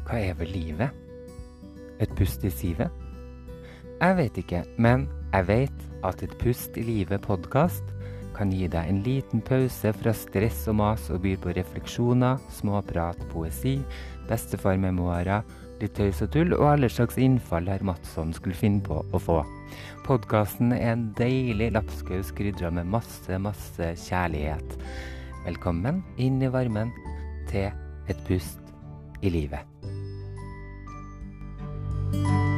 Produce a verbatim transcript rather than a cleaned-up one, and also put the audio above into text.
Hva er vel livet? Et pust i sivet? Jeg vet ikke, men jeg vet at et pust i livet podcast kan gi deg en liten pause fra stress og mas og byr på refleksjoner, småprat, poesi, bestefarmemoarer, litt tøys og tull og alle slags innfall herr Madsson skulle finne på å få. Podcasten er en deilig lapskaus krydret med masse, masse kjærlighet. Velkommen inn i varmen til et pust i livet.